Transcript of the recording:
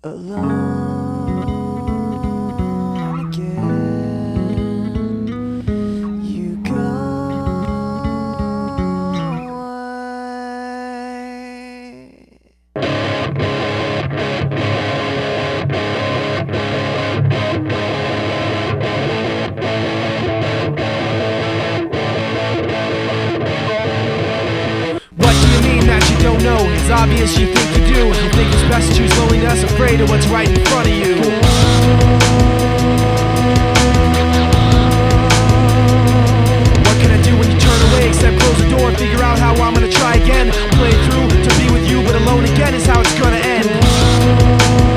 Alone again, you go away. What do you mean that you don't know? It's obvious you think you do. You think it's best to choose loneliness, afraid of what's right in front of you. What can I do when you turn away except close the door and figure out how I'm gonna try again? Play it through to be with you, but alone again is how it's gonna end.